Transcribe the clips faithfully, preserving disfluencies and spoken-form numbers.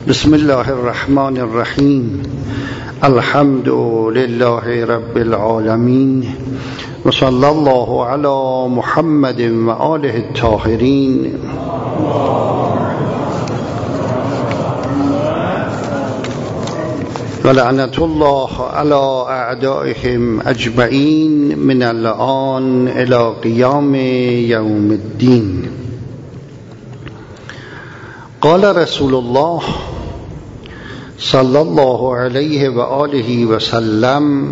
بسم الله الرحمن الرحیم. الحمد لله رب العالمین و صلی الله علی محمد و آله الطاهرین. و لعنت الله علی اعدائهم اجمعین من الآن الی قیام یوم الدین. قال رسول الله صلی الله علیه و آله و سلم: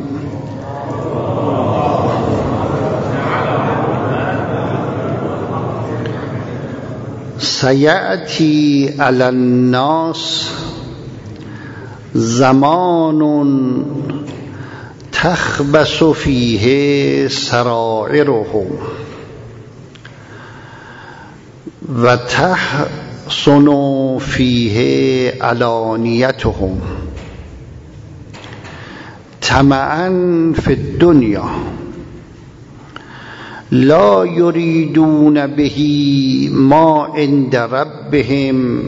سیأتی علی الناس زمان تخبث فیه سرائرهم و تحسن فیه علانیتهم طمعا فی الدنیا لا یریدون به ما عند ربهم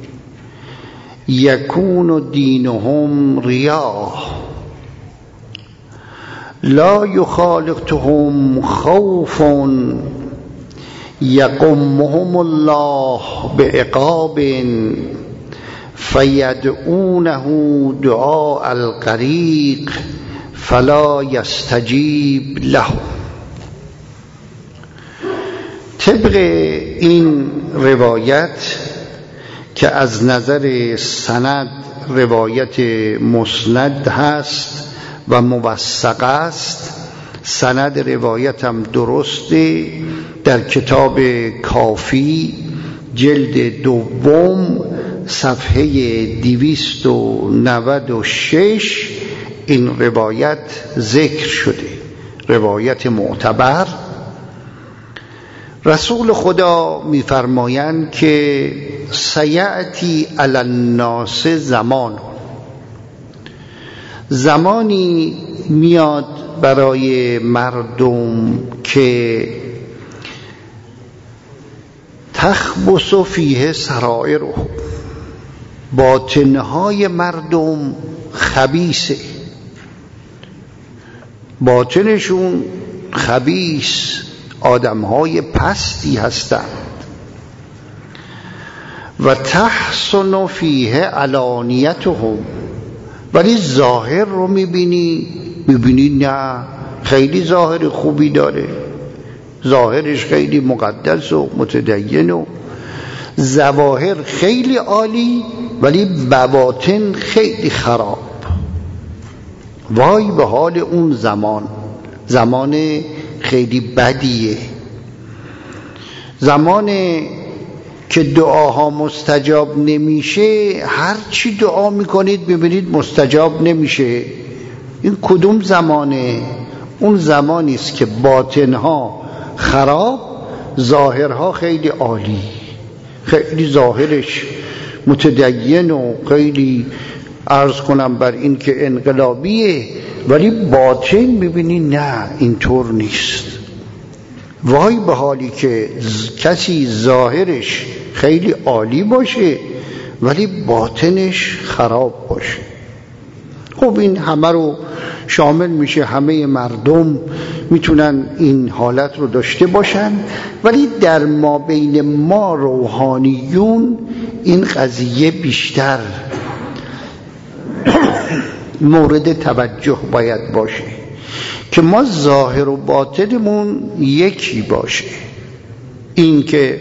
یکون دینهم ریا لا یخالطهم خوف یقمهم الله بعقاب فیدعونه دعاء الغریق فلا یستجیب له. طبق این روایت که از نظر سند روایت مسند هست و موثق است، سند روایت هم درسته، در کتاب کافی جلد دوم صفحه دویست و نود و شش این روایت ذکر شده، روایت معتبر. رسول خدا می‌فرمایند که سیأتی علی الناس زمان، زمانی میاد برای مردم که تخبث فیه سرائرهم، باطنهای مردم خبیثه، باطنشون خبیث، آدمهای پستی هستند. و تحسن فیه علانیتهم، ولی ظاهر رو میبینی میبینی نه خیلی ظاهر خوبی داره، ظاهرش خیلی مقدس و متدین و ظواهر خیلی عالی، ولی بواطن خیلی خراب. وای به حال اون زمان، زمان خیلی بدیه، زمان که دعاها مستجاب نمیشه. هر چی دعا میکنید ببینید مستجاب نمیشه. این کدوم زمانه؟ اون زمانی است که باطنها خراب، ظاهرها خیلی عالی، خیلی ظاهرش متدین و خیلی عرض کنم بر این که انقلابیه، ولی باطن ببینی نه اینطور نیست. وای به حالی که کسی ظاهرش خیلی عالی باشه ولی باطنش خراب باشه. خب این همه رو شامل میشه، همه مردم میتونن این حالت رو داشته باشن، ولی در ما بین ما روحانیون این قضیه بیشتر مورد توجه باید باشه که ما ظاهر و باطنمون یکی باشه. این که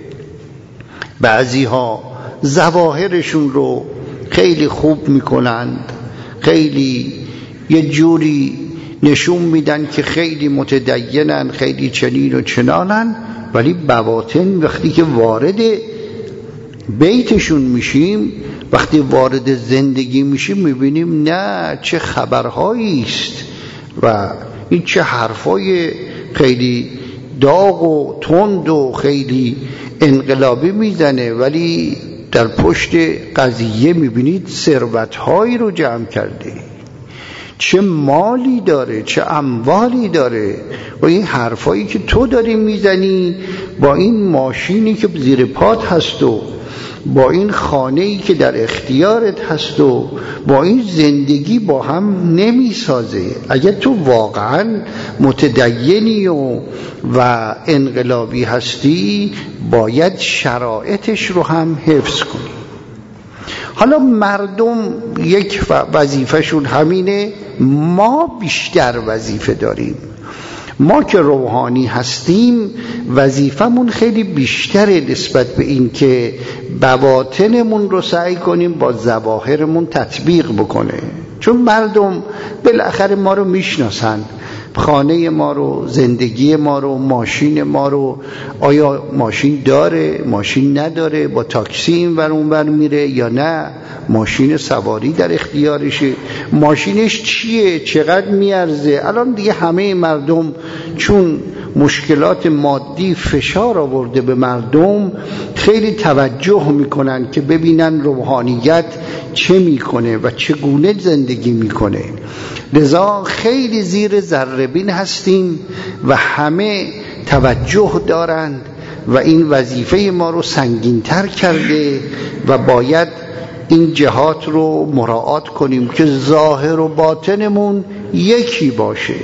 بعضی ها ظواهرشون رو خیلی خوب میکنند، خیلی یه جوری نشون میدن که خیلی متدینن، خیلی چنین و چنانن، ولی بواطن وقتی که وارد بیتشون میشیم، وقتی وارد زندگی میشیم میبینیم نه چه خبرهایی است و این چه حرفای خیلی داغ و تند و خیلی انقلابی میزنه، ولی در پشت قضیه میبینید ثروت‌هایی رو جمع کرده، چه مالی داره، چه اموالی داره. و این حرفایی که تو داری میزنی با این ماشینی که زیر پات هست و با این خانه‌ای که در اختیارت هست و با این زندگی با هم نمیسازه. اگر تو واقعا متدینی و, و انقلابی هستی باید شرایطش رو هم حفظ کنی. حالا مردم یک وظیفهشون همینه، ما بیشتر وظیفه داریم. ما که روحانی هستیم وظیفمون خیلی بیشتره نسبت به این که بواطنمون رو سعی کنیم با ظواهرمون تطبیق بکنه. چون مردم بالاخره ما رو میشناسن، خانه ما رو، زندگی ما رو، ماشین ما رو، آیا ماشین داره، ماشین نداره، با تاکسی این ور اون ور میره یا نه، ماشین سواری در اختیارشه، ماشینش چیه، چقدر میارزه. الان دیگه همه مردم چون مشکلات مادی فشار آورده به مردم، خیلی توجه میکنن که ببینن روحانیت چه میکنه و چگونه زندگی میکنه. لذا خیلی زیر ذره‌بین هستیم و همه توجه دارند و این وظیفه ما رو سنگین‌تر کرده و باید این جهات رو مراعات کنیم که ظاهر و باطنمون یکی باشه.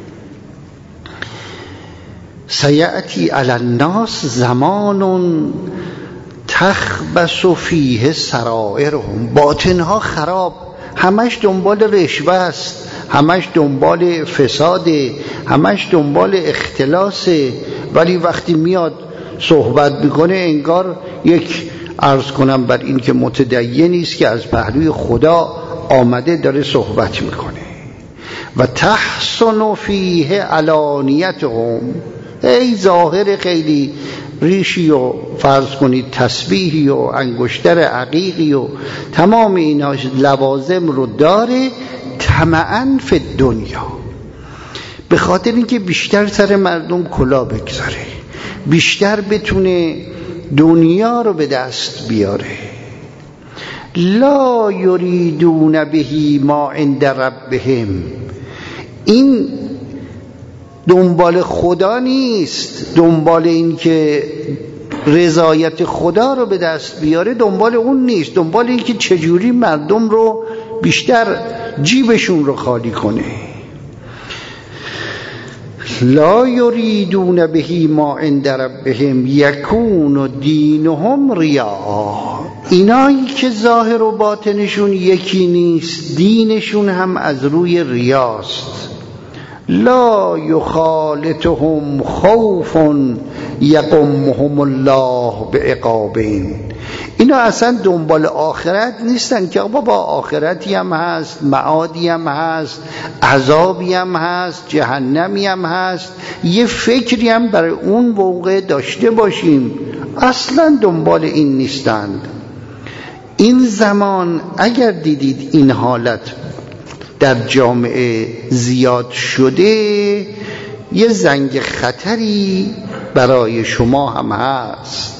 سیأتی علی الناس زمان تخبث فیه سرائرهم. باطنها خراب، همش دنبال رشوه است، همش دنبال فساده، همش دنبال اختلاسه، ولی وقتی میاد صحبت میکنه انگار یک عرض کنم بر این که متدینی است که از پهلوی خدا آمده داره صحبت میکنه. و تحسن فیه علانیتهم، ای ظاهر خیلی ریشی و فرض کنید تسبیحی و انگشتر عقیقی و تمام اینا لوازم رو داره، طمعاً فی دنیا، به خاطر اینکه بیشتر سر مردم کلا بگذاره، بیشتر بتونه دنیا رو به دست بیاره. لا یریدون بهی ما عند ربهم، این دنبال خدا نیست، دنبال این که رضایت خدا رو به دست بیاره دنبال اون نیست، دنبال این که چجوری مردم رو بیشتر جیبشون رو خالی کنه. لا یریدون بهی ما عند ربهم یکون دینهم ریا، اینایی که ظاهر و باطنشون یکی نیست دینشون هم از روی ریاست. لا یخالطهم خوف یقمهم الله بعقابین، اینا اصلا دنبال آخرت نیستن که بابا آخرتی هم هست، معادی هم هست، عذابی هم هست، جهنمی هم هست، یه فکری هم برای اون موقع داشته باشیم. اصلا دنبال این نیستند. این زمان اگر دیدید این حالت در جامعه زیاد شده، یه زنگ خطری برای شما هم هست.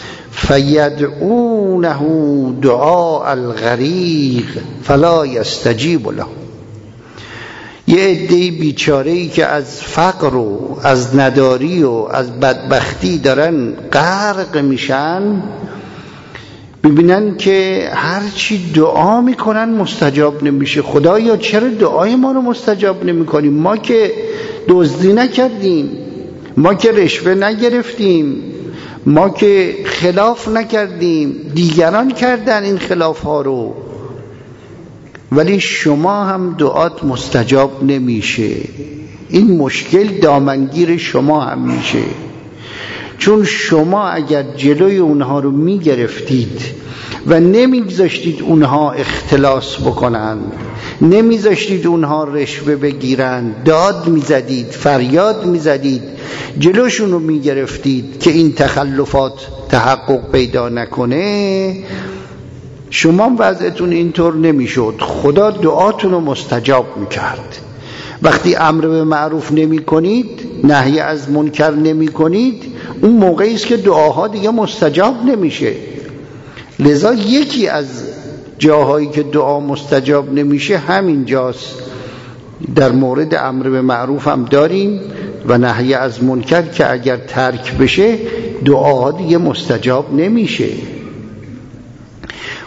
فیدعونه دعاء الغریق فلا یستجیب له، یه عده بیچاره‌ای که از فقر و از نداری و از بدبختی دارن غرق میشن، ببینن که هرچی دعا میکنن مستجاب نمیشه. خدایا چرا دعای ما رو مستجاب نمیکنیم؟ ما که دزدی نکردیم، ما که رشوه نگرفتیم، ما که خلاف نکردیم، دیگران کردن این خلاف ها رو، ولی شما هم دعات مستجاب نمیشه. این مشکل دامنگیر شما هم میشه، چون شما اگر جلوی اونها رو میگرفتید و نمیگذاشتید اونها اختلاس بکنن، نمیذاشتید اونها رشوه بگیرن، داد میزدید، فریاد میزدید، جلوشون رو میگرفتید که این تخلفات تحقق پیدا نکنه، شما وضعتون اینطور نمیشد. خدا دعاتون رو مستجاب میکرد. وقتی امر به معروف نمی کنید، نهی از منکر نمی کنید، اون موقعی است که دعاها دیگه مستجاب نمیشه. لذا یکی از جاهایی که دعا مستجاب نمیشه همین جاست. در مورد امر به معروف هم داریم و نهی از منکر که اگر ترک بشه دعاها دیگه مستجاب نمیشه.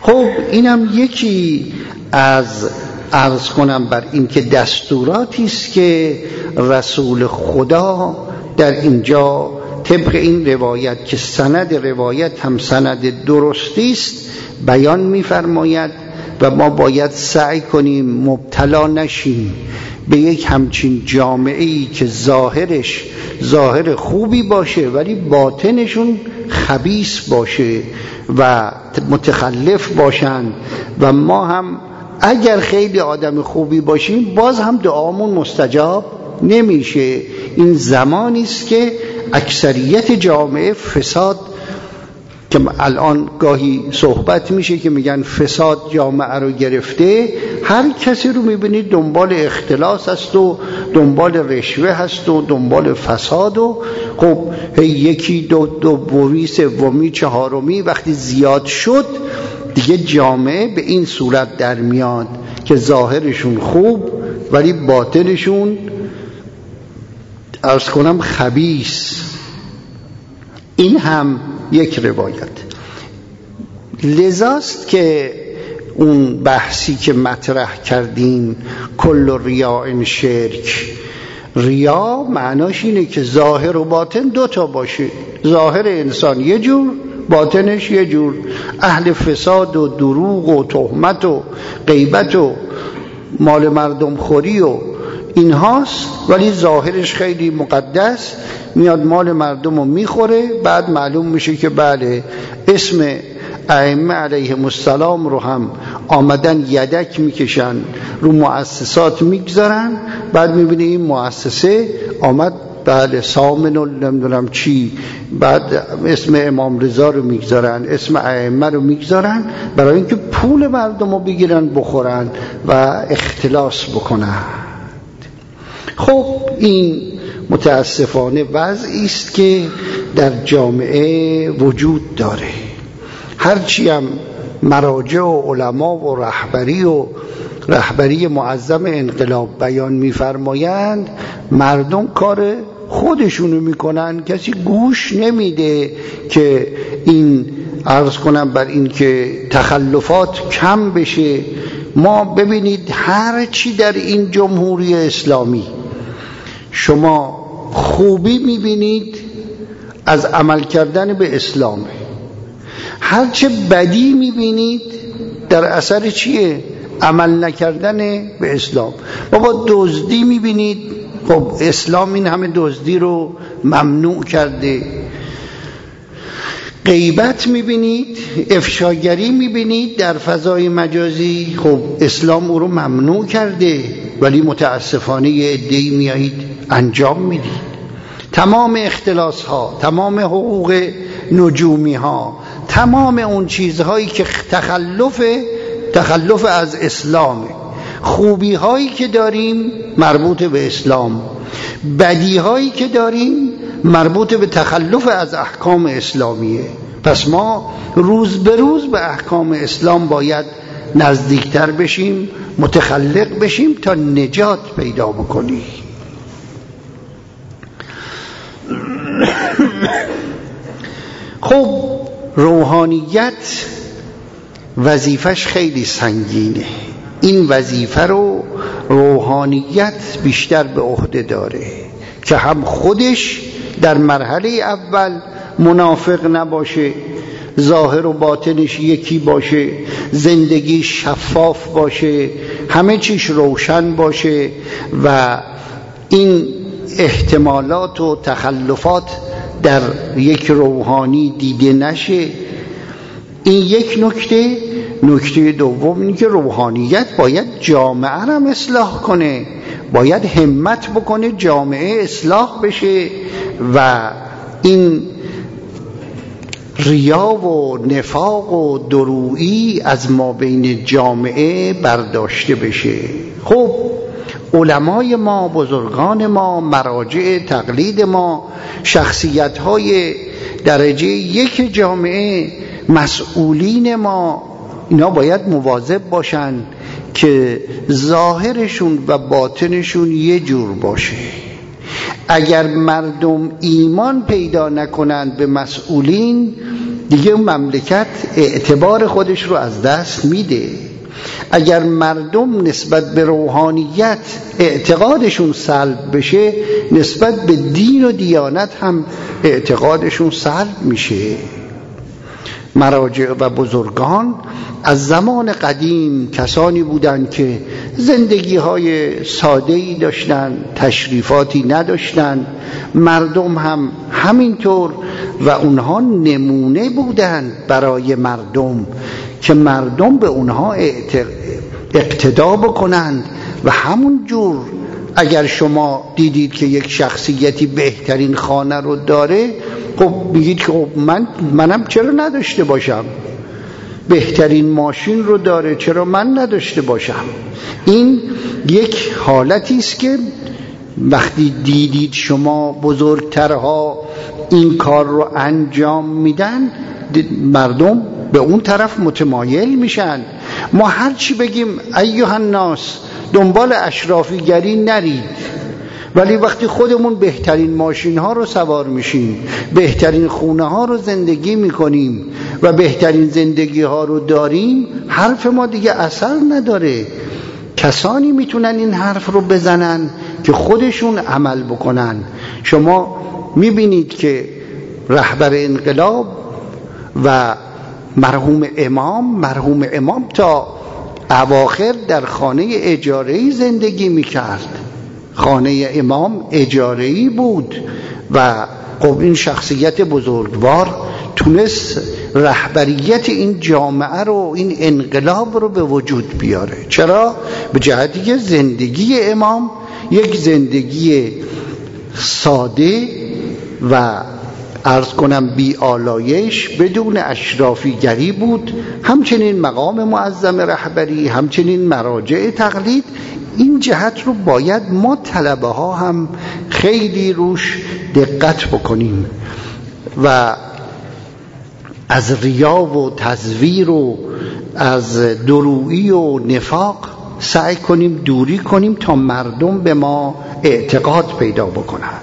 خب اینم یکی از عرض کنم بر این که دستوراتی است که رسول خدا در اینجا طبق این روایت که سند روایت هم سند درستی است بیان می‌فرماید و ما باید سعی کنیم مبتلا نشیم به یک همچین جامعه‌ای که ظاهرش ظاهر خوبی باشه ولی باطنشون خبیث باشه و متخلف باشن و ما هم اگر خیلی آدم خوبی باشیم باز هم دعامون مستجاب نمیشه. این زمانی است که اکثریت جامعه فساد، که الان گاهی صحبت میشه که میگن فساد جامعه رو گرفته، هر کسی رو میبینید دنبال اختلاس هست و دنبال رشوه هست و دنبال فساد و خب یکی دو دو بوری سومی چهارمی وقتی زیاد شد دیگه جامعه به این صورت در میاد که ظاهرشون خوب ولی باطنشون عرض کنم خبیث. این هم یک روایت. لذاست که اون بحثی که مطرح کردیم کل ریاء شرک، ریا معناش اینه که ظاهر و باطن دوتا باشه، ظاهر انسان یه جور باطنش یه جور، اهل فساد و دروغ و تهمت و غیبت و مال مردم خوری و این هاست ولی ظاهرش خیلی مقدس، میاد مال مردم رو میخوره، بعد معلوم میشه که بله اسم ائمه علیهم السلام رو هم آمدن یدک میکشن رو مؤسسات میگذارن، بعد میبینی این مؤسسه آمد بله سامن و نمیدونم چی، بعد اسم امام رضا رو میگذارن، اسم ائمه رو میگذارن برای اینکه پول مردم رو بگیرن بخورن و اختلاس بکنن. خب این متاسفانه وضعی است که در جامعه وجود داره. هرچی هم مراجع و علما و رهبری و رهبری معظم انقلاب بیان می‌فرمایند، مردم کار خودشونو میکنن، کسی گوش نمیده که این عرض کنم بر این که تخلفات کم بشه. ما ببینید هر چی در این جمهوری اسلامی شما خوبی میبینید از عمل کردن به اسلامه، هر چه بدی میبینید در اثر چیه؟ عمل نکردن به اسلام. بابا دزدی میبینید، خب اسلام این همه دزدی رو ممنوع کرده. غیبت میبینید، افشاگری میبینید در فضای مجازی، خب اسلام او رو ممنوع کرده ولی متاسفانه یه عده‌ای میایید انجام میدید. تمام اختلاس ها، تمام حقوق نجومی ها، تمام اون چیزهایی که تخلف تخلف از اسلامه، خوبی هایی که داریم مربوط به اسلام، بدی هایی که داریم مربوط به تخلف از احکام اسلامیه. پس ما روز به روز به احکام اسلام باید نزدیکتر بشیم، متخلق بشیم تا نجات پیدا بکنیم. خب روحانیت وظیفش خیلی سنگینه. این وظیفه رو روحانیت بیشتر به عهده داره که هم خودش در مرحله اول منافق نباشه، ظاهر و باطنش یکی باشه، زندگی شفاف باشه، همه چیش روشن باشه و این احتمالات و تخلفات در یک روحانی دیده نشه. این یک نکته. نکته دوم اینه که روحانیت باید جامعه را اصلاح کنه، باید همت بکنه جامعه اصلاح بشه و این ریا و نفاق و درویی از ما بین جامعه برداشته بشه. خب علمای ما، بزرگان ما، مراجع تقلید ما، شخصیت‌های درجه یک جامعه، مسئولین ما، اینا باید مواظب باشن که ظاهرشون و باطنشون یه جور باشه. اگر مردم ایمان پیدا نکنند به مسئولین، دیگه اون مملکت اعتبار خودش رو از دست میده. اگر مردم نسبت به روحانیت اعتقادشون سلب بشه، نسبت به دین و دیانت هم اعتقادشون سلب میشه. مراجع و بزرگان از زمان قدیم کسانی بودند که زندگی های ساده‌ای داشتن، تشریفاتی نداشتن، مردم هم همینطور، و اونها نمونه بودند برای مردم که مردم به اونها اقتدا بکنند. و همون جور اگر شما دیدید که یک شخصیتی بهترین خانه رو داره، خب میگید که خب من منم چرا نداشته باشم؟ بهترین ماشین رو داره، چرا من نداشته باشم؟ این یک حالتی است که وقتی دیدید شما بزرگترها این کار رو انجام میدن، مردم به اون طرف متمایل میشن. ما هر چی بگیم ایها الناس دنبال اشرافیگری نرید، ولی وقتی خودمون بهترین ماشین ها رو سوار میشیم، بهترین خونه ها رو زندگی میکنیم و بهترین زندگی ها رو داریم، حرف ما دیگه اثر نداره. کسانی میتونن این حرف رو بزنن که خودشون عمل بکنن. شما میبینید که رهبر انقلاب و مرحوم امام مرحوم امام تا اواخر در خانه اجاره‌ای زندگی میکرد. خانه امام اجاره‌ای بود و خب این شخصیت بزرگوار تونست رهبریت این جامعه رو، این انقلاب رو به وجود بیاره. چرا؟ به جهتی که زندگی امام یک زندگی ساده و عرض کنم بی آلایش، بدون اشرافیگری بود. همچنین مقام معظم رهبری، همچنین مراجع تقلید. این جهت رو باید ما طلبه ها هم خیلی روش دقت بکنیم و از ریا و تزویر و از درویی و نفاق سعی کنیم دوری کنیم تا مردم به ما اعتقاد پیدا بکنن.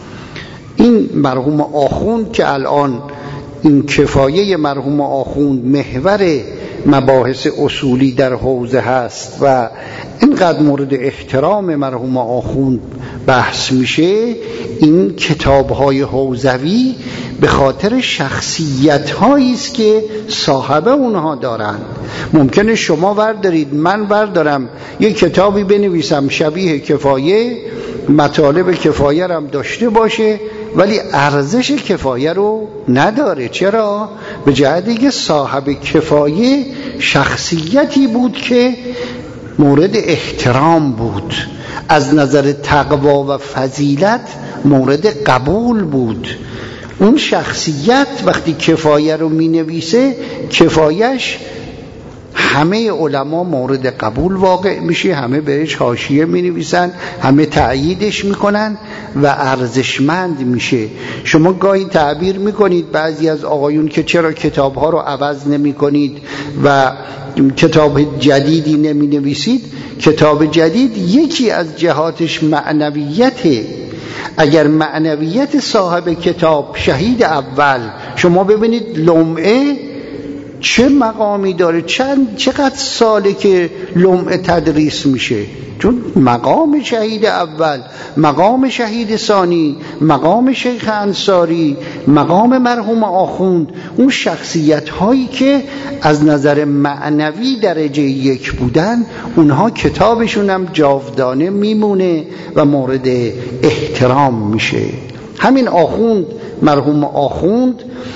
این مرحوم آخوند که الان این کفایه مرحوم آخوند محور مباحث اصولی در حوزه هست و اینقدر مورد احترام مرحوم آخوند بحث میشه، این کتاب‌های حوزوی به خاطر شخصیت‌هایی است که صاحب اونها دارند. ممکنه شما وردارید، من وردارم یک کتابی بنویسم شبیه کفایه، مطالب کفایه هم داشته باشه، ولی ارزش کفایه رو نداره. چرا؟ به جهتی که صاحب کفایه شخصیتی بود که مورد احترام بود، از نظر تقوا و فضیلت مورد قبول بود. اون شخصیت وقتی کفایه رو می نویسه، کفایش همه علما مورد قبول واقع میشه، همه بهش حاشیه می نویسن، همه تأییدش میکنن و ارزشمند میشه. شما گاهی تعبیر میکنید بعضی از آقایون که چرا کتابها رو عوض نمی کنید و کتاب جدیدی نمی نویسید. کتاب جدید یکی از جهاتش معنویته. اگر معنویت صاحب کتاب شهید اول، شما ببینید لمعه چه مقامی داره، چند چقدر ساله که لمعه تدریس میشه، چون مقام شهید اول، مقام شهید ثانی، مقام شیخ انصاری، مقام مرحوم آخوند، اون شخصیت هایی که از نظر معنوی درجه یک بودن، اونها کتابشون هم جاودانه میمونه و مورد احترام میشه. همین آخوند، مرحوم آخوند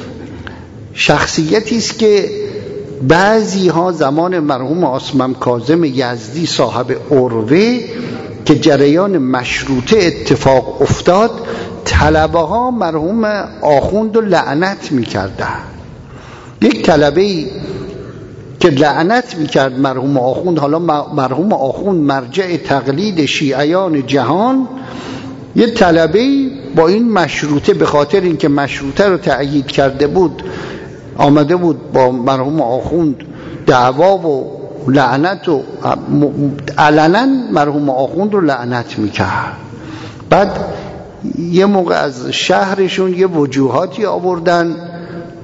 شخصیتی است که بعضی ها زمان مرحوم آصمم کاظم یزدی صاحب عروه که جریان مشروطه اتفاق افتاد، طلبه ها مرحوم آخوند رو لعنت میکردن. یک طلبه‌ای که لعنت میکرد مرحوم آخوند، حالا مرحوم آخوند مرجع تقلید شیعیان جهان، یه طلبه‌ای با این مشروطه، به خاطر اینکه مشروطه رو تأیید کرده بود، آمده بود با مرحوم آخوند دعوا و لعنت و علنا مرحوم آخوند رو لعنت میکرد. بعد یه موقع از شهرشون یه وجوهاتی آوردن،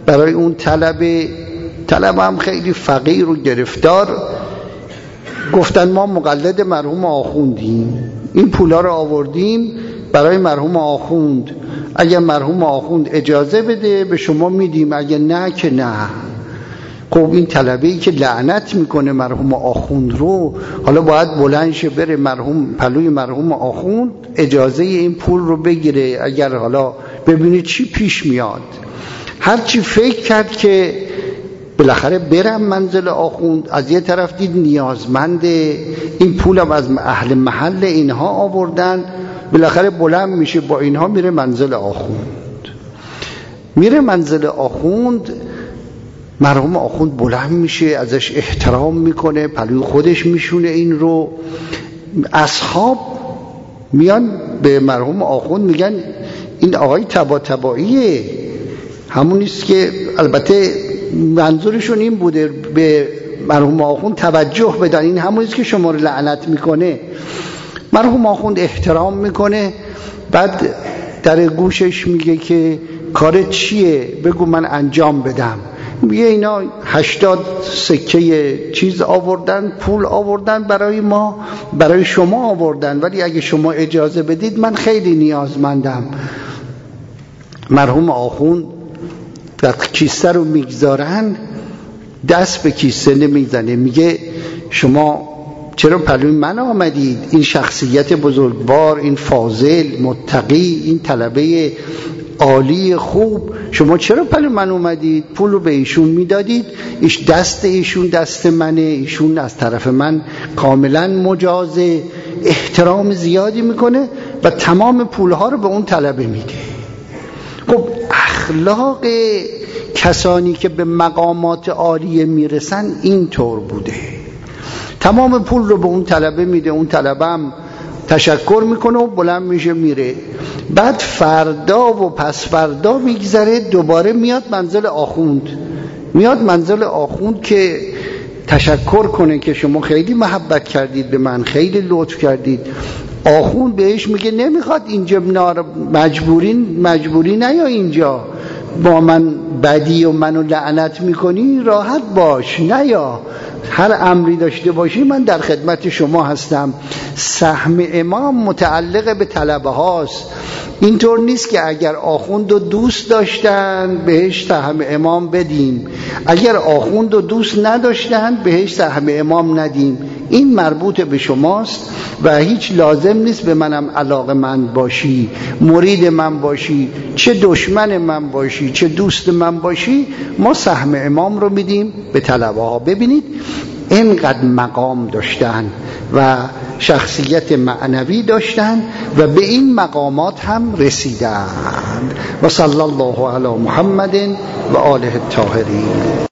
برای اون طلبه، طلبه هم خیلی فقیر و گرفتار، گفتن ما مقلد مرحوم آخوندیم، این پولا رو آوردیم برای مرحوم آخوند، اگر مرحوم آخوند اجازه بده به شما میدیم، اگر نه که نه. خب این طلبه‌ای که لعنت میکنه مرحوم آخوند رو، حالا باید بلند شه بره مرحوم پلوی مرحوم آخوند اجازه این پول رو بگیره، اگر حالا ببینید چی پیش میاد. هرچی فکر کرد که بالاخره برم منزل آخوند، از یه طرف دید نیازمنده، این پولم از اهل محل اینها آوردن، بالاخره بلند میشه با اینها میره منزل آخوند. میره منزل آخوند، مرحوم آخوند بلند میشه ازش احترام میکنه، پلوی خودش میشونه این رو. اصحاب میان به مرحوم آخوند میگن این آقای تبا تباییه، همونیست که البته منظورشون این بوده به مرحوم آخوند توجه بدن، این همونیست که شما رو لعنت میکنه. مرحوم آخوند احترام میکنه، بعد در گوشش میگه که کار چیه بگو من انجام بدم. میگه اینا هشتاد سکه چیز آوردن، پول آوردن برای ما، برای شما آوردن، ولی اگه شما اجازه بدید من خیلی نیازمندم. مرحوم آخوند وقت کیسه رو میگذارن دست به کیسه نمیزنه، میگه شما چرا پلوی من آمدید؟ این شخصیت بزرگوار، این فاضل متقی، این طلبه عالی خوب، شما چرا پلوی من اومدید؟ پول رو به ایشون میدادید، ایش دست ایشون دست منه، ایشون از طرف من کاملا مجازه، احترام زیادی میکنه و تمام پولها رو به اون طلبه میده. خب اخلاق کسانی که به مقامات عالیه میرسن این طور بوده، تمام پول رو به اون طلبه میده، اون طلبه هم تشکر میکنه و بلند میشه میره. بعد فردا و پس فردا میگذره، دوباره میاد منزل آخوند، میاد منزل آخوند که تشکر کنه که شما خیلی محبت کردید به من، خیلی لطف کردید. آخوند بهش میگه نمیخواد اینجا مجبورین مجبوری نیا اینجا با من بدی و منو لعنت میکنی، راحت باش نیا، هر امری داشته باشی من در خدمت شما هستم. سهم امام متعلق به طلبه هاست، اینطور نیست که اگر آخوند و دوست داشتن بهش سهم امام بدیم، اگر آخوند و دوست نداشتن بهش سهم امام ندیم. این مربوط به شماست و هیچ لازم نیست به منم علاقه من باشی، مرید من باشی، چه دشمن من باشی چه دوست من باشی، ما سهم امام رو میدیم به طلبه ها. ببینید اینقدر مقام داشتن و شخصیت معنوی داشتن و به این مقامات هم رسیدن. و صلی الله علی محمد و آله الطاهرین.